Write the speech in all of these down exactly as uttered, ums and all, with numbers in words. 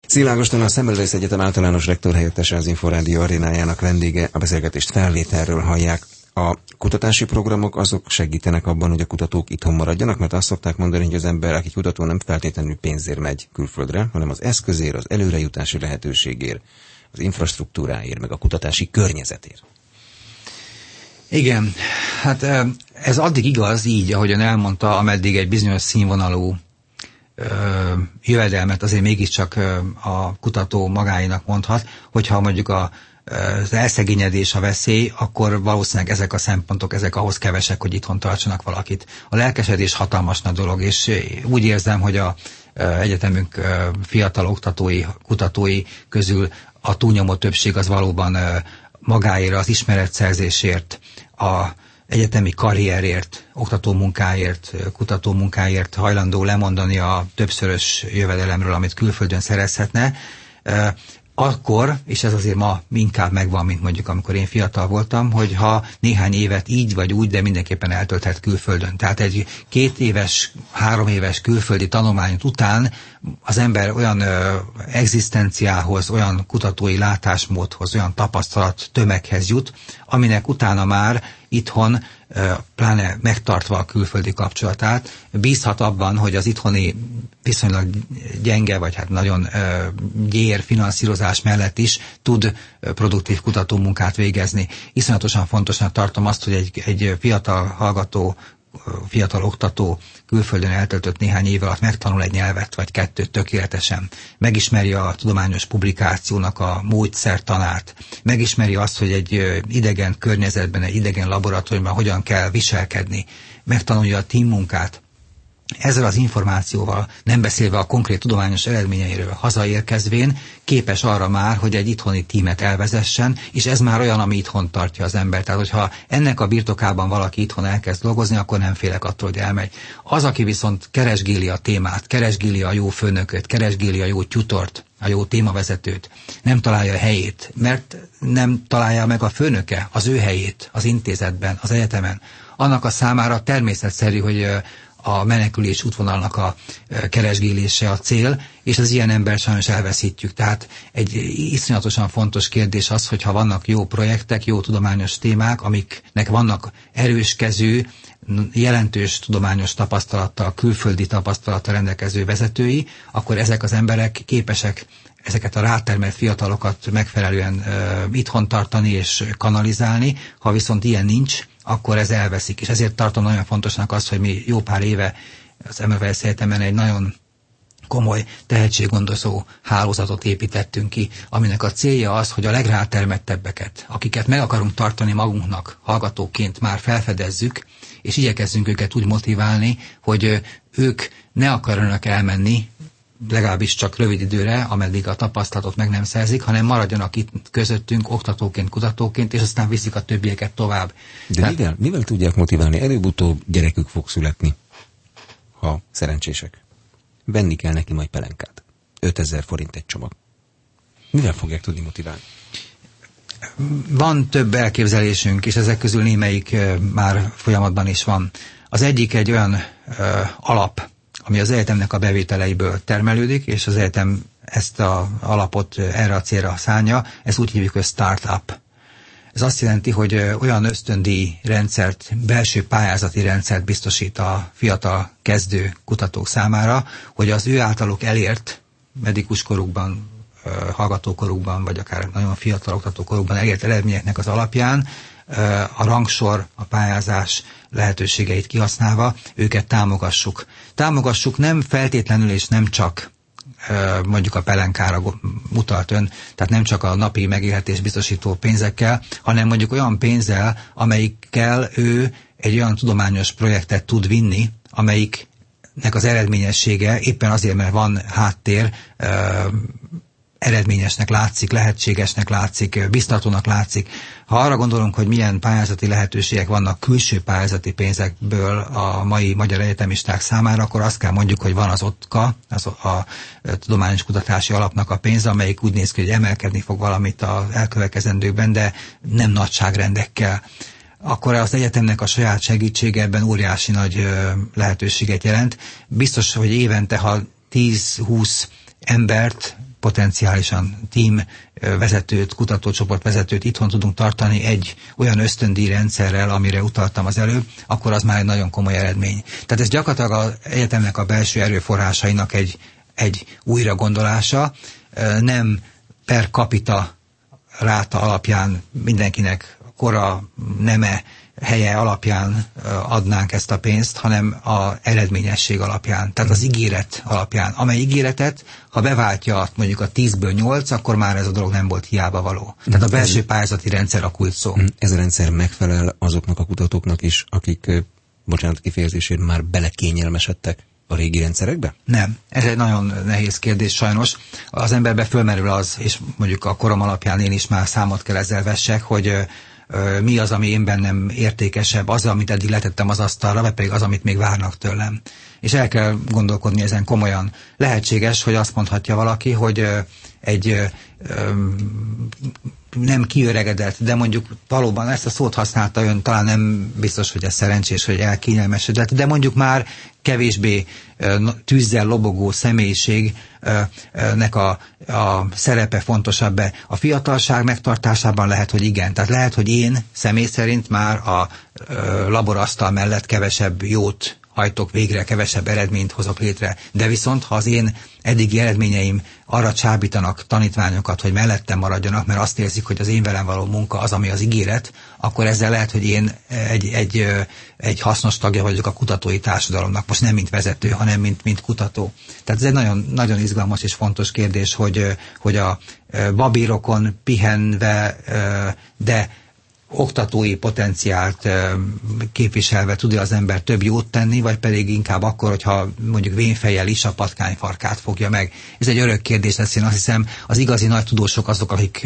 Szilágos Tona, a Semmelweis Egyetem általános rektor helyettese, az Inforádió arénájának vendége. A beszélgetést felvételről hallják. A kutatási programok azok segítenek abban, hogy a kutatók itthon maradjanak, mert azt szokták mondani, hogy az ember, aki kutató, nem feltétlenül pénzért megy külföldre, hanem az eszközért, az előrejutási lehetőségért, az infrastruktúráért, meg a kutatási környezetért. Igen, hát ez addig igaz így, ahogyan elmondta, ameddig egy bizonyos színvonalú jövedelmet azért mégiscsak a kutató magáinak mondhat, hogyha mondjuk a, az elszegényedés a veszély, akkor valószínűleg ezek a szempontok, ezek ahhoz kevesek, hogy itthon tartsanak valakit. A lelkesedés hatalmas nagy dolog, és úgy érzem, hogy a egyetemünk fiatal oktatói, kutatói közül a túlnyomó többség az valóban magáért, az ismeretszerzésért, a egyetemi karrierért, oktatómunkáért, kutatómunkáért hajlandó lemondani a többszörös jövedelemről, amit külföldön szerezhetne, akkor, és ez azért ma inkább megvan, mint mondjuk amikor én fiatal voltam, hogyha néhány évet így vagy úgy, de mindenképpen eltölthet külföldön. Tehát egy két éves, három éves külföldi tanulmány után az ember olyan ö, egzisztenciához, olyan kutatói látásmódhoz, olyan tapasztalat tömeghez jut, aminek utána már itthon, ö, pláne megtartva a külföldi kapcsolatát, bízhat abban, hogy az itthoni viszonylag gyenge, vagy hát nagyon ö, gyér finanszírozás mellett is tud ö, produktív kutatómunkát végezni. Iszonyatosan fontosnak tartom azt, hogy egy, egy fiatal hallgató, fiatal oktató külföldön eltöltött néhány év alatt megtanul egy nyelvet, vagy kettőt tökéletesen. Megismeri a tudományos publikációnak a módszertanát. Megismeri azt, hogy egy idegen környezetben, egy idegen laboratóriumban hogyan kell viselkedni. Megtanulja a teammunkát. Ezzel az információval, nem beszélve a konkrét tudományos eredményeiről hazaérkezvén, képes arra már, hogy egy itthoni tímet elvezessen, és ez már olyan, ami itthon tartja az embert. Tehát, hogyha ennek a birtokában valaki itthon elkezd dolgozni, akkor nem félek attól, hogy elmegy. Az, aki viszont keresgéli a témát, keresgéli a jó főnököt, keresgéli a jó tutort, a jó témavezetőt, nem találja a helyét, mert nem találja meg a főnöke az ő helyét az intézetben, az egyetemen, annak a számára természetszerű, hogy a menekülés útvonalnak a keresgélése a cél, és az ilyen ember sajnos elveszítjük. Tehát egy iszonyatosan fontos kérdés az, hogyha vannak jó projektek, jó tudományos témák, amiknek vannak erőskező, jelentős tudományos tapasztalattal, külföldi tapasztalattal rendelkező vezetői, akkor ezek az emberek képesek ezeket a rátermelt fiatalokat megfelelően uh, itthon tartani és kanalizálni. Ha viszont ilyen nincs, akkor ez elveszik. És ezért tartom nagyon fontosnak azt, hogy mi jó pár éve az Semmelweis Egyetemen egy nagyon komoly tehetséggondozó hálózatot építettünk ki, aminek a célja az, hogy a legrátermettebbeket, akiket meg akarunk tartani magunknak, hallgatóként már felfedezzük, és igyekezzünk őket úgy motiválni, hogy ők ne akarjanak elmenni, legalábbis csak rövid időre, ameddig a tapasztalatot meg nem szerzik, hanem maradjanak itt közöttünk oktatóként, kutatóként, és aztán viszik a többieket tovább. De Tehát... mivel, mivel tudják motiválni? Előbb-utóbb gyerekük fog születni, ha szerencsések. Venni kell neki majd pelenkát. ötezer forint egy csomag. Mivel fogják tudni motiválni? Van több elképzelésünk, és ezek közül némelyik már folyamatban is van. Az egyik egy olyan ö, alap, ami az egyetemnek a bevételeiből termelődik, és az egyetem ezt az alapot erre a célra szánja, ezt úgy hívjuk, hogy startup. Ez azt jelenti, hogy olyan ösztöndíj rendszert, belső pályázati rendszert biztosít a fiatal kezdő kutatók számára, hogy az ő általuk elért medikuskorukban, hallgatókorukban, vagy akár nagyon fiatal oktatókorukban elért eredményeknek az alapján a rangsor, a pályázás lehetőségeit kihasználva őket támogassuk. Támogassuk nem feltétlenül és nem csak mondjuk a pelenkára utalt ön, tehát nem csak a napi megélhetés biztosító pénzekkel, hanem mondjuk olyan pénzzel, amelyikkel ő egy olyan tudományos projektet tud vinni, amelyiknek az eredményessége éppen azért, mert van háttér, eredményesnek látszik, lehetségesnek látszik, biztatónak látszik. Ha arra gondolunk, hogy milyen pályázati lehetőségek vannak külső pályázati pénzekből a mai magyar egyetemisták számára, akkor azt kell mondjuk, hogy van az OTKA, az a Tudományos Kutatási Alapnak a pénze, amelyik úgy néz ki, hogy emelkedni fog valamit az elkövetkezendőkben, de nem nagyságrendekkel. Akkor az egyetemnek a saját segítsége ebben óriási nagy lehetőséget jelent. Biztos, hogy évente, ha tíz-húsz embert potenciálisan team vezetőt, kutatócsoport vezetőt itthon tudunk tartani egy olyan ösztöndíj rendszerrel, amire utaltam az előbb, akkor az már egy nagyon komoly eredmény. Tehát ez gyakorlatilag az egyetemnek a belső erőforrásainak egy, egy újra gondolása, nem per capita ráta alapján mindenkinek kora, neme, helye alapján adnánk ezt a pénzt, hanem az eredményesség alapján, tehát az ígéret alapján. Amely ígéretet, ha beváltja mondjuk a tízből nyolc, akkor már ez a dolog nem volt hiába való. Tehát a belső pályázati rendszer a kulcs szó. Ez a rendszer megfelel azoknak a kutatóknak is, akik, bocsánat kifejezésért, már belekényelmesedtek a régi rendszerekbe? Nem. Ez egy nagyon nehéz kérdés sajnos. Az emberbe fölmerül az, és mondjuk a korom alapján én is már számot kell ezzel vessek, hogy mi az, ami én bennem értékesebb, az, amit eddig letettem az asztalra, vagy pedig az, amit még várnak tőlem. És el kell gondolkodni ezen komolyan. Lehetséges, hogy azt mondhatja valaki, hogy egy nem kiöregedett, de mondjuk valóban ezt a szót használta ön, talán nem biztos, hogy ez szerencsés, hogy elkényelmesedett, de mondjuk már kevésbé tűzzel lobogó személyiségnek a, a szerepe fontosabb-e. A fiatalság megtartásában lehet, hogy igen. Tehát lehet, hogy én személy szerint már a laborasztal mellett kevesebb jót hajtok végre, kevesebb eredményt hozok létre. De viszont, ha az én eddigi eredményeim arra csábítanak tanítványokat, hogy mellettem maradjanak, mert azt érzik, hogy az én velem való munka az, ami az ígéret, akkor ezzel lehet, hogy én egy, egy, egy hasznos tagja vagyok a kutatói társadalomnak. Most nem mint vezető, hanem mint, mint kutató. Tehát ez egy nagyon, nagyon izgalmas és fontos kérdés, hogy, hogy a babérokon pihenve, de oktatói potenciált képviselve tud-e az ember több jót tenni, vagy pedig inkább akkor, hogyha mondjuk vénfejjel is a patkányfarkát fogja meg. Ez egy örök kérdés lesz, én azt hiszem, az igazi nagy tudósok azok, akik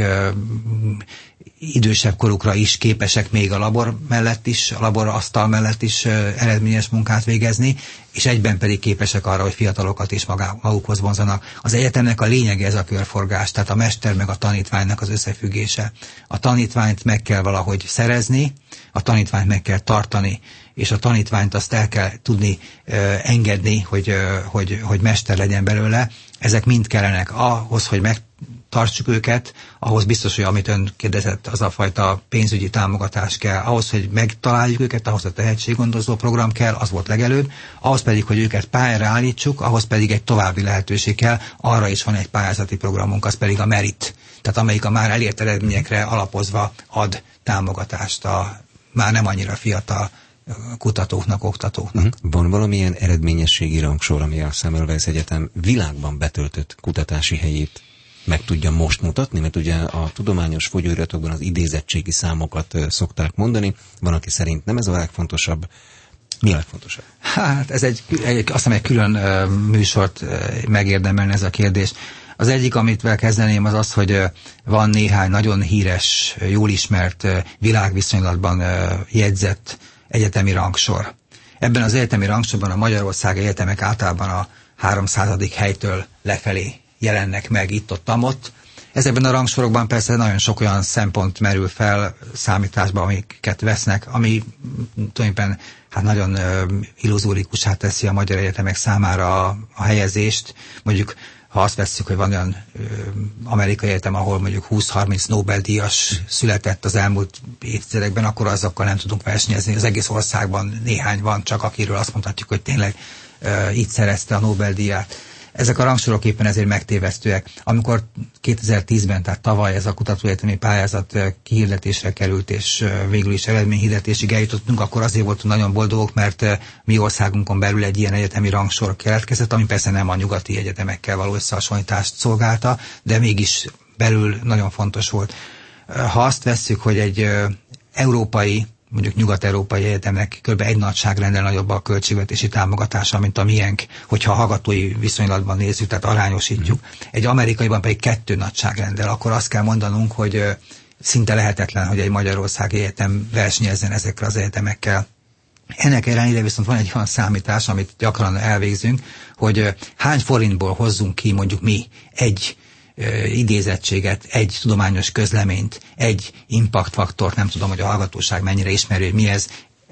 idősebb korukra is képesek még a labor mellett is, a laborasztal mellett is eredményes munkát végezni, és egyben pedig képesek arra, hogy fiatalokat is magukhoz vonzanak. Az egyetemnek a lényege ez a körforgás, tehát a mester meg a tanítványnak az összefüggése. A tanítványt meg kell valahogy szerezni, a tanítványt meg kell tartani, és a tanítványt azt el kell tudni ö, engedni, hogy, ö, hogy, hogy mester legyen belőle. Ezek mind kellenek ahhoz, hogy megtartsuk őket, ahhoz biztos, hogy amit ön kérdezett, az a fajta pénzügyi támogatás kell, ahhoz, hogy megtaláljuk őket, ahhoz a tehetséggondozó program kell, az volt legelőbb, ahhoz pedig, hogy őket pályára állítsuk, ahhoz pedig egy további lehetőség kell, arra is van egy pályázati programunk, az pedig a merit, tehát amelyik a már elért eredményekre alapozva ad támogatást a már nem annyira fiatal kutatóknak, oktatóknak. Van valamilyen eredményességi rangsor, ami a Semmelweis Egyetem világban betöltött kutatási helyét meg tudja most mutatni? Mert ugye a tudományos folyóiratokban az idézettségi számokat szokták mondani, van, aki szerint nem ez a legfontosabb. Mi a legfontosabb? Hát ez egy, egy azt hiszem egy külön uh, műsort uh, megérdemelne ez a kérdés. Az egyik, amit vel kezdeném, az az, hogy van néhány nagyon híres, jól ismert, világviszonylatban jegyzett egyetemi rangsor. Ebben az egyetemi rangsorban a Magyarország egyetemek általában a háromszázadik helytől lefelé jelennek meg itt-ott-amott. Ezekben a rangsorokban persze nagyon sok olyan szempont merül fel számításba, amiket vesznek, ami tulajdonképpen hát nagyon illuzórikussá teszi a magyar egyetemek számára a, a helyezést. Mondjuk ha azt vesszük, hogy van olyan ö, amerikai egyetem, ahol mondjuk húsz-harminc Nobel-díjas született az elmúlt évtizedekben, akkor azokkal nem tudunk versenyezni. Az egész országban néhány van csak, akiről azt mondhatjuk, hogy tényleg ö, így szerezte a Nobel-díját. Ezek a rangsorok éppen ezért megtévesztőek. Amikor kétezer-tízben, tehát tavaly ez a kutatóegyetemi pályázat kihirdetésre került, és végül is eredményhirdetésig eljutottunk, akkor azért voltunk nagyon boldogok, mert mi országunkon belül egy ilyen egyetemi rangsor keletkezett, ami persze nem a nyugati egyetemekkel való összehasonlítást szolgálta, de mégis belül nagyon fontos volt. Ha azt vesszük, hogy egy európai, mondjuk nyugat-európai egyetemnek kb. Egy nagyságrendel nagyobb a költségvetési támogatása, mint a miénk, hogyha hallgatói viszonylatban nézzük, tehát arányosítjuk. Egy amerikaiban pedig kettő nagyságrendel, akkor azt kell mondanunk, hogy szinte lehetetlen, hogy egy Magyarországi egyetem versenyezzen ezekkel az egyetemekkel. Ennek ellenére viszont van egy olyan számítás, amit gyakran elvégzünk, hogy hány forintból hozzunk ki mondjuk mi egy idézettséget, egy tudományos közleményt, egy impact faktort, nem tudom, hogy a hallgatóság mennyire ismeri, hogy mi ez,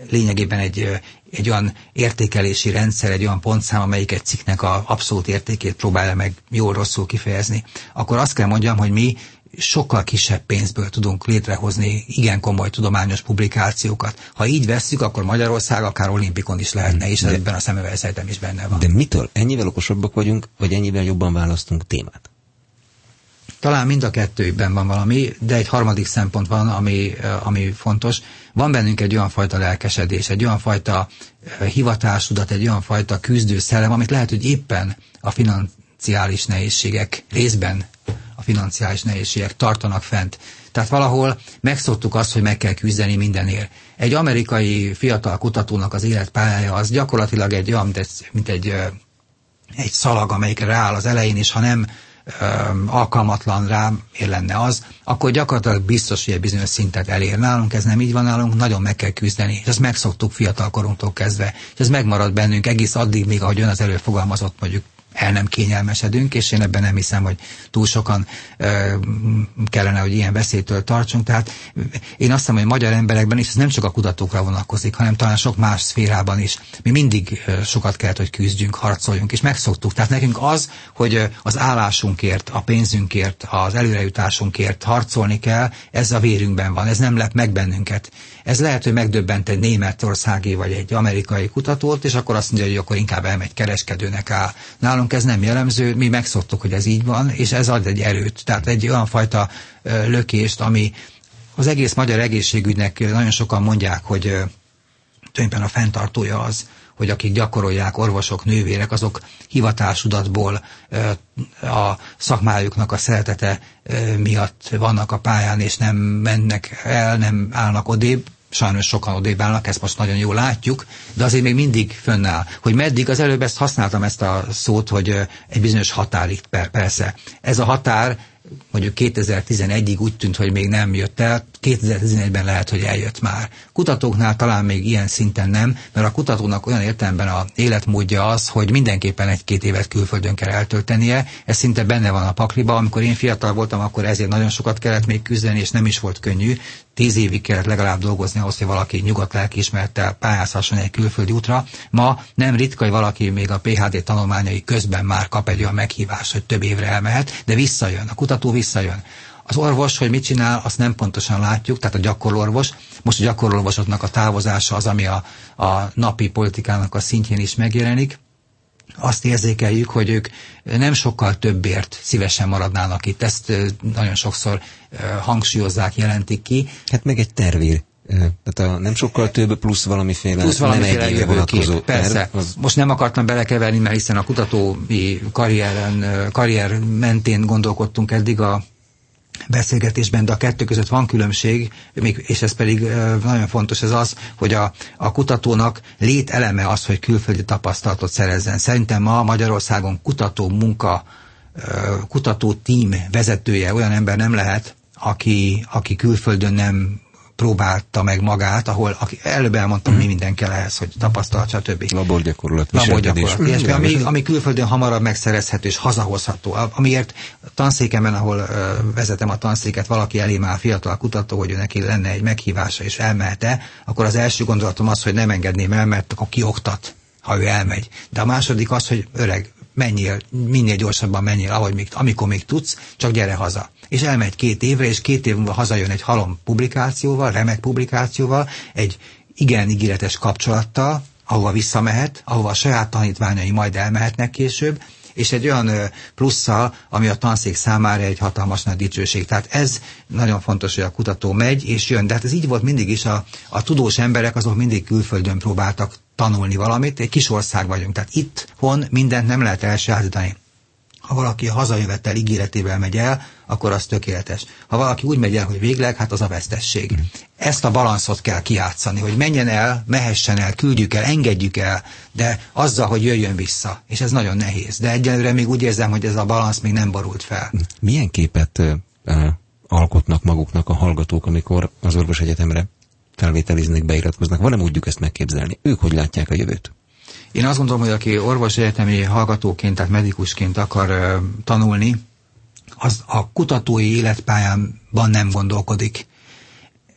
lényegében egy, egy olyan értékelési rendszer, egy olyan pontszám, amelyik egy cikknek a abszolút értékét próbálja meg jól-rosszul kifejezni, akkor azt kell mondjam, hogy mi sokkal kisebb pénzből tudunk létrehozni igen komoly tudományos publikációkat. Ha így vesszük, akkor Magyarország akár olimpikon is lehetne, és de, ebben a szemüvegszájtem is benne van. De mitől? Ennyivel okosabbak vagyunk, vagy ennyivel jobban választunk témát? Talán mind a kettőben van valami, de egy harmadik szempont van, ami, ami fontos. Van bennünk egy olyan fajta lelkesedés, egy olyan fajta hivatásudat, egy olyan fajta küzdő szellem, amit lehet, hogy éppen a financiális nehézségek részben a financiális nehézségek tartanak fent. Tehát valahol megszoktuk azt, hogy meg kell küzdeni mindenért. Egy amerikai fiatal kutatónak az életpályája az gyakorlatilag egy olyan, mint egy, mint egy, egy szalag, amelyikre rááll az elején, és ha nem öm, alkalmatlan rá, miért lenne az, akkor gyakorlatilag biztos, hogy egy bizonyos szintet elér. Nálunk ez nem így van, nálunk nagyon meg kell küzdeni, és ezt megszoktuk fiatalkorunktól kezdve. És ez megmarad bennünk egész addig, még ahogy ön az előbb fogalmazott, mondjuk el nem kényelmesedünk, és én ebben nem hiszem, hogy túl sokan ö, kellene, hogy ilyen beszédtől tartsunk. Tehát én azt hiszem, hogy magyar emberekben is ez nem csak a kutatókra vonatkozik, hanem talán sok más szférában is. Mi mindig ö, sokat kellett, hogy küzdjünk, harcoljunk, és megszoktuk. Tehát nekünk az, hogy ö, az állásunkért, a pénzünkért, az előrejutásunkért harcolni kell, ez a vérünkben van, ez nem lep meg bennünket. Ez lehet, hogy megdöbbent egy németországi vagy egy amerikai kutatót, és akkor azt mondja, hogy akkor inkább elmegy kereskedőnek áll. Nálunk ez nem jellemző, mi megszoktuk, hogy ez így van, és ez ad egy erőt, tehát egy olyan fajta ö, lökést, ami az egész magyar egészségügynek nagyon sokan mondják, hogy ö, tulajdonképpen a fenntartója az, hogy akik gyakorolják, orvosok, nővérek, azok hivatásudatból ö, a szakmájuknak a szeretete ö, miatt vannak a pályán, és nem mennek el, nem állnak odébb. Sajnos sokan odébb állnak, ezt most nagyon jól látjuk, de azért még mindig fönnáll. Hogy meddig, az előbb ezt használtam ezt a szót, hogy egy bizonyos határig, persze. Ez a határ mondjuk kétezer-tizenegyig úgy tűnt, hogy még nem jött el, kétezer-tizenegyben lehet, hogy eljött már. Kutatóknál talán még ilyen szinten nem, mert a kutatónak olyan értelemben az életmódja az, hogy mindenképpen egy-két évet külföldön kell eltöltenie, ez szinte benne van a pakliba. Amikor én fiatal voltam, akkor ezért nagyon sokat kellett még küzdeni, és nem is volt könnyű. Tíz évig kellett legalább dolgozni ahhoz, hogy valaki nyugodt lelkiismerettel pályázhasson egy külföldi útra. Ma nem ritka, hogy valaki még a pé há dé tanulmányai közben már kap egy olyan meghívást, hogy több évre elmehet, de visszajön, a kutató visszajön. Az orvos, hogy mit csinál, azt nem pontosan látjuk, tehát a gyakorlórvos. Most a gyakorlórvosoknak a távozása az, ami a, a napi politikának a szintjén is megjelenik. Azt érzékeljük, hogy ők nem sokkal többért szívesen maradnának itt. Ezt nagyon sokszor hangsúlyozzák, jelentik ki. Hát meg egy tervér. Tehát a nem sokkal több plusz valamiféle, plusz valamiféle nem egy vonatkozó persze. terv. Az... Most nem akartam belekeverni, mert hiszen a kutatói karrieren, karrier mentén gondolkodtunk eddig a beszélgetésben, de a kettő között van különbség, és ez pedig nagyon fontos, ez az, hogy a, a kutatónak lételeme az, hogy külföldi tapasztalatot szerezzen. Szerintem ma Magyarországon kutató munka, kutató tím vezetője olyan ember nem lehet, aki, aki külföldön nem próbálta meg magát, ahol aki, előbb elmondtam, mi minden kell ehhez, hogy tapasztalat, stb. Laborgyakorlat, viselkedés. Ami, ami külföldön hamarabb megszerezhető és hazahozható. Amiért tanszékemen, ahol uh, vezetem a tanszéket, valaki elém áll fiatal kutató, hogy neki lenne egy meghívása és elmehet-e, akkor az első gondolatom az, hogy nem engedném el, mert akkor kioktat, ha ő elmegy. De a második az, hogy öreg, menjél, minél gyorsabban menjél, ahogy még, amikor még tudsz, csak gyere haza. És elmegy két évre, és két év múlva hazajön egy halom publikációval, remek publikációval, egy igen ígéretes kapcsolattal, ahova visszamehet, ahova a saját tanítványai majd elmehetnek később, és egy olyan plusszal, ami a tanszék számára egy hatalmas nagy dicsőség. Tehát ez nagyon fontos, hogy a kutató megy és jön. De hát ez így volt mindig is, a, a tudós emberek azok mindig külföldön próbáltak tanulni valamit, egy kis ország vagyunk, tehát itthon mindent nem lehet elsajátítani. Ha valaki a hazajövetel ígéretével megy el, akkor az tökéletes. Ha valaki úgy megy el, hogy végleg, hát az a vesztesség. Ezt a balanszot kell kijátszani, hogy menjen el, mehessen el, küldjük el, engedjük el, de azzal, hogy jöjjön vissza. És ez nagyon nehéz. De egyelőre még úgy érzem, hogy ez a balansz még nem borult fel. Milyen képet uh, alkotnak maguknak a hallgatók, amikor az orvosegyetemre felvételiznek, beiratkoznak? Van-e módjuk ezt megképzelni? Ők hogy látják a jövőt? Én azt gondolom, hogy aki orvosegyetemi hallgatóként, tehát medikusként akar uh, tanulni, az a kutatói életpályánban nem gondolkodik.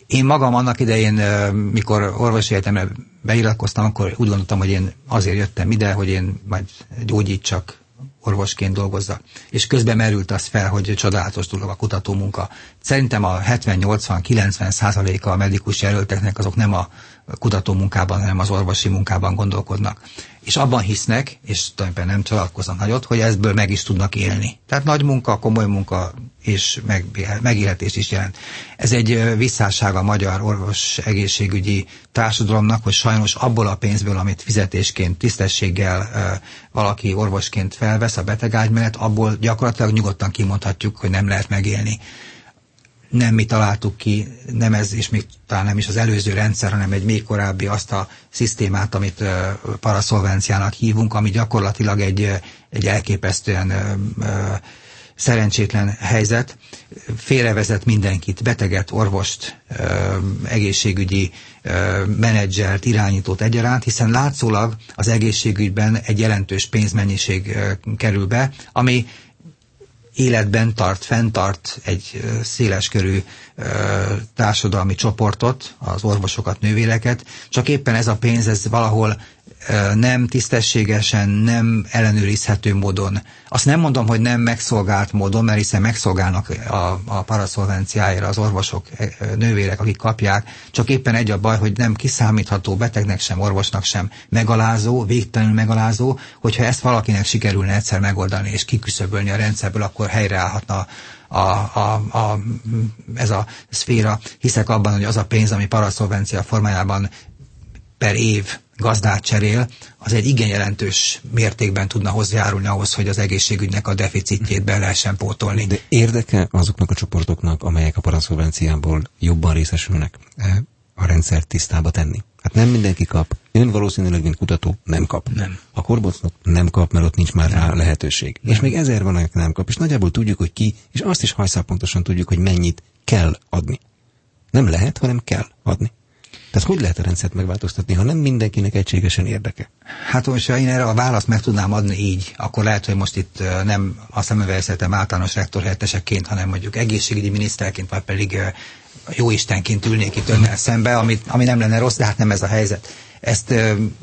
Én magam annak idején, mikor orvosi egyetemre beiratkoztam, akkor úgy gondoltam, hogy én azért jöttem ide, hogy én majd gyógyítsak, orvosként dolgozza. És közben merült az fel, hogy csodálatos dolog a kutatómunka. Szerintem a hetven, nyolcvan, kilencven százaléka a medikus jelölteknek azok nem a kutatómunkában, hanem az orvosi munkában gondolkodnak. És abban hisznek, és tulajdonképpen nem családkoznak nagyot, hogy ebből meg is tudnak élni. Tehát nagy munka, komoly munka és meg, megélhetés is jelent. Ez egy visszásság a magyar orvos egészségügyi társadalomnak, hogy sajnos abból a pénzből, amit fizetésként, tisztességgel valaki orvosként felvesz a betegágy mellett, abból gyakorlatilag nyugodtan kimondhatjuk, hogy nem lehet megélni. Nem mi találtuk ki, nem ez, és még talán nem is az előző rendszer, hanem egy még korábbi azt a szisztémát, amit uh, paraszolvenciának hívunk, ami gyakorlatilag egy, egy elképesztően uh, uh, szerencsétlen helyzet. Félrevezet mindenkit, beteget, orvost, uh, egészségügyi uh, menedzsert, irányítót egyaránt, hiszen látszólag az egészségügyben egy jelentős pénzmennyiség uh, kerül be, ami életben tart, fenntart egy széleskörű társadalmi csoportot, az orvosokat, nővéreket, csak éppen ez a pénz, ez valahol nem tisztességesen, nem ellenőrizhető módon. Azt nem mondom, hogy nem megszolgált módon, mert hiszen megszolgálnak a, a paraszolvenciájára az orvosok, nővérek, akik kapják, csak éppen egy a baj, hogy nem kiszámítható betegnek sem, orvosnak sem megalázó, végtelenül megalázó, hogyha ezt valakinek sikerülne egyszer megoldani és kiküszöbölni a rendszerből, akkor helyreállhatna A, a, a, ez a szféra. Hiszek abban, hogy az a pénz, ami paraszolvencia formájában per év gazdát cserél, az egy igen jelentős mértékben tudna hozzájárulni ahhoz, hogy az egészségügynek a deficitjét be lehessen pótolni. De érdeke azoknak a csoportoknak, amelyek a paraszolvenciából jobban részesülnek, a rendszer tisztába tenni? Hát nem mindenki kap. Ön valószínűleg, mint kutató, nem kap. Nem. A korbocnok nem kap, mert ott nincs már rá lehetőség. Nem. És még ezer van, aki nem kap. És nagyjából tudjuk, hogy ki, és azt is hajszálpontosan tudjuk, hogy mennyit kell adni. Nem lehet, hanem kell adni. Tehát hogy lehet a rendszert megváltoztatni, ha nem mindenkinek egységesen érdeke? Hát most, ha én erre a választ meg tudnám adni így, akkor lehet, hogy most itt nem a szemüvegezhetem általános rektorhelyetteseként, hanem mondjuk egészségügyi miniszterként, vagy pedig jóistenként ülnék itt önnel szembe, ami, ami nem lenne rossz, de hát nem ez a helyzet. Ezt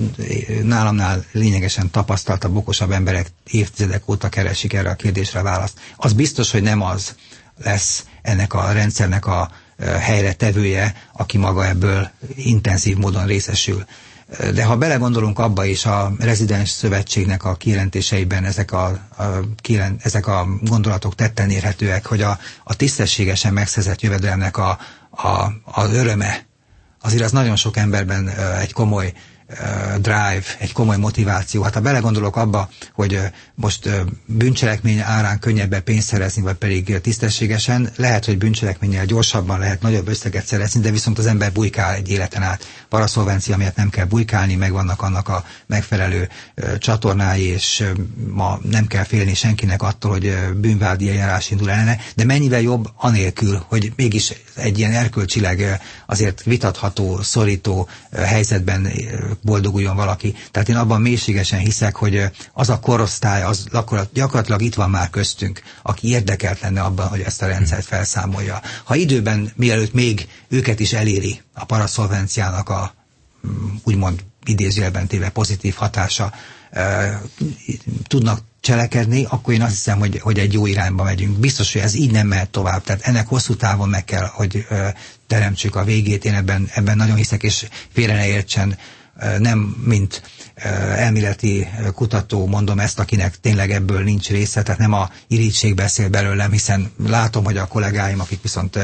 nálamnál lényegesen tapasztaltabb, okosabb emberek évtizedek óta keresik erre a kérdésre a választ. Az biztos, hogy nem az lesz ennek a rendszernek a helyre tevője, aki maga ebből intenzív módon részesül. De ha belegondolunk abba is, a rezidens szövetségnek a kijelentéseiben ezek a, a, kijelent, ezek a gondolatok tetten érhetőek, hogy a, a tisztességesen megszerzett jövedelemnek a, a, az öröme, azért az nagyon sok emberben egy komoly drive, egy komoly motiváció. Hát ha belegondolok abba, hogy most bűncselekmény árán könnyebben pénzt szerezni, vagy pedig tisztességesen, lehet, hogy bűncselekménnyel gyorsabban lehet nagyobb összeget szerezni, de viszont az ember bujkál egy életen át. Paraszolvencia miatt nem kell bujkálni, megvannak annak a megfelelő csatornái, és ma nem kell félni senkinek attól, hogy bűnvádi eljárás indul ellene, de mennyivel jobb anélkül, hogy mégis egy ilyen erkölcsileg azért vitatható, szorító helyzetben boldoguljon valaki. Tehát én abban mélységesen hiszek, hogy az a korosztály, az gyakorlatilag itt van már köztünk, aki érdekelt lenne abban, hogy ezt a rendszert felszámolja. Ha időben, mielőtt még őket is eléri a paraszolvenciának a úgymond idézőjelben téve pozitív hatása, e, tudnak cselekedni, akkor én azt hiszem, hogy, hogy egy jó irányba megyünk. Biztos, hogy ez így nem mehet tovább. Tehát ennek hosszú távon meg kell, hogy e, teremtsük a végét. Én ebben, ebben nagyon hiszek, és félre ne értsen, nem mint elméleti kutató mondom ezt, akinek tényleg ebből nincs része, tehát nem a irigység beszél belőlem, hiszen látom, hogy a kollégáim, akik viszont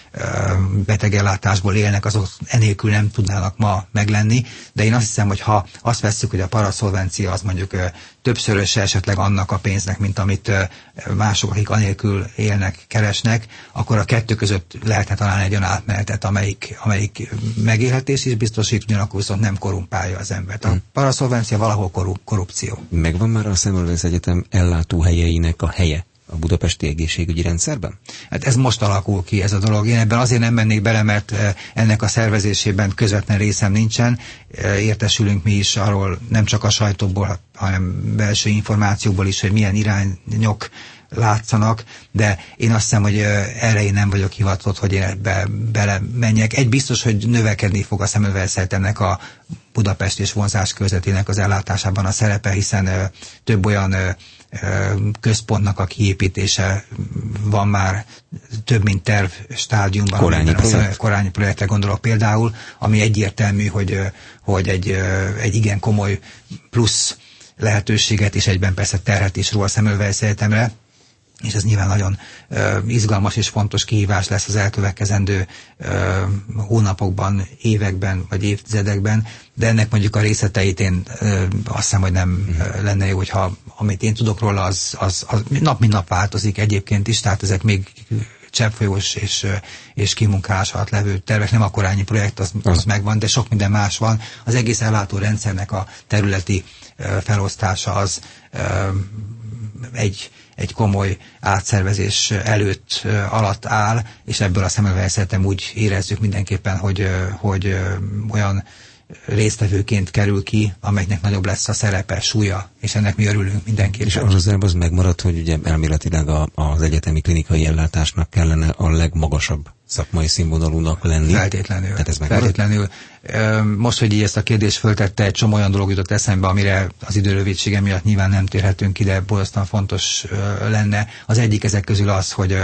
betegellátásból élnek, azok enélkül nem tudnának ma meglenni, de én azt hiszem, hogy ha azt vesszük, hogy a paraszolvencia az mondjuk többszöröse esetleg annak a pénznek, mint amit mások, akik anélkül élnek, keresnek, akkor a kettő között lehetne találni egy olyan átmenetet, amelyik, amelyik megélhetés is biztosít, ugyanakkor viszont nem korrumpálja az embert. A paraszolvencia valahol korrup, korrupció. Megvan már a Semmelweis Egyetem ellátóhelyeinek a helye a budapesti egészségügyi rendszerben? Hát ez most alakul ki, ez a dolog. Én ebben azért nem mennék bele, mert ennek a szervezésében közvetlen részem nincsen. Értesülünk mi is arról, nem csak a sajtóból, hanem belső információból is, hogy milyen irányok látszanak, de én azt hiszem, hogy erre én nem vagyok hivatott, hogy én ebbe bele menjek. Egy biztos, hogy növekedni fog a szemüvegszeretemnek a Budapest és vonzás körzetének az ellátásában a szerepe, hiszen ö, több olyan ö, ö, központnak a kiépítése van már több mint terv stádiumban. Korányi projekt? Korányi projektre gondolok például, ami egyértelmű, hogy, ö, hogy egy, ö, egy igen komoly plusz lehetőséget és egyben persze terhet is róla a szemüvegszeretemre, és ez nyilván nagyon ö, izgalmas és fontos kihívás lesz az elkövetkezendő ö, hónapokban, években vagy évtizedekben, de ennek mondjuk a részleteit én ö, azt hiszem, hogy nem ö, lenne jó, hogyha amit én tudok róla, az, az, az nap mint nap változik egyébként is, tehát ezek még cseppfolyós és, és kimunkálás alatt levő tervek, nem a korányi projekt, az, az megvan, de sok minden más van. Az egész ellátó rendszernek a területi ö, felosztása az ö, egy egy komoly átszervezés előtt, alatt áll, és ebből a szemüvegszeretem úgy érezzük mindenképpen, hogy, hogy olyan résztvevőként kerül ki, amelynek nagyobb lesz a szerepe, súlya, és ennek mi örülünk mindenképpen. És az az az megmaradt, hogy ugye elméletileg a, az egyetemi klinikai ellátásnak kellene a legmagasabb szakmai színvonalúnak lenni. Feltétlenül. Tehát ez Feltétlenül. Most, hogy így ezt a kérdést föltette, egy csomó olyan dolog jutott eszembe, amire az időrövidsége miatt nyilván nem térhetünk ide, borzasztóan fontos lenne. Az egyik ezek közül az, hogy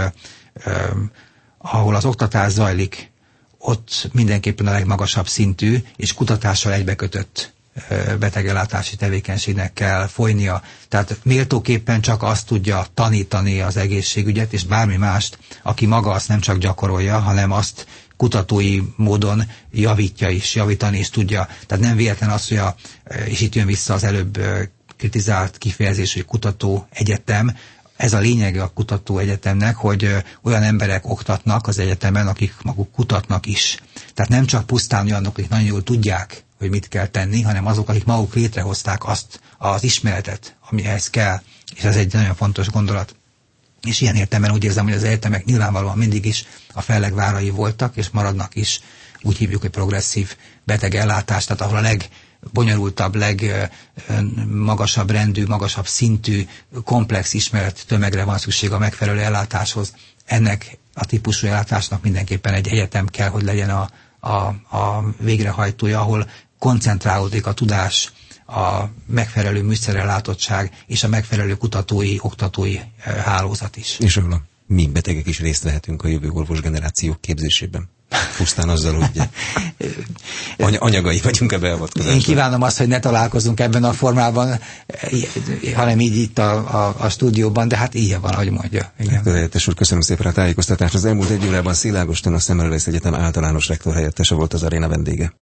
ahol az oktatás zajlik, ott mindenképpen a legmagasabb szintű és kutatással egybekötött betegellátási tevékenységnek kell folynia. Tehát méltóképpen csak azt tudja tanítani az egészségügyet, és bármi mást, aki maga azt nem csak gyakorolja, hanem azt kutatói módon javítja is, javítani is tudja. Tehát nem véletlen az, hogy a, és itt jön vissza az előbb kritizált kifejezés, hogy kutató egyetem. Ez a lényege a kutatóegyetemnek, hogy olyan emberek oktatnak az egyetemen, akik maguk kutatnak is. Tehát nem csak pusztán olyanok, akik nagyon jól tudják, hogy mit kell tenni, hanem azok, akik maguk létrehozták azt az ismeretet, ami ehhez kell. És ez egy nagyon fontos gondolat. És ilyen értelemben úgy érzem, hogy az egyetemek nyilvánvalóan mindig is a fellegvárai voltak, és maradnak is. Úgy hívjuk, hogy progresszív betegellátás, tehát ahol a leg bonyolultabb, legmagasabb rendű, magasabb szintű, komplex ismeret tömegre van szükség a megfelelő ellátáshoz. Ennek a típusú ellátásnak mindenképpen egy egyetem kell, hogy legyen a, a, a végrehajtója, ahol koncentrálódik a tudás, a megfelelő műszerellátottság és a megfelelő kutatói, oktatói hálózat is. És ahol a mi betegek is részt vehetünk a jövő orvos generációk képzésében. Pusztán azzal, hogy any- anyagai vagyunk a beavatkozásban. Én kívánom azt, hogy ne találkozunk ebben a formában, hanem így itt a, a, a stúdióban, de hát így van, ahogy mondja. Rektorhelyettes úr, köszönöm szépen a tájékoztatást. Az elmúlt egy órában Szilágos Tön, a Semmelweis Egyetem általános rektorhelyettese volt az aréna vendége.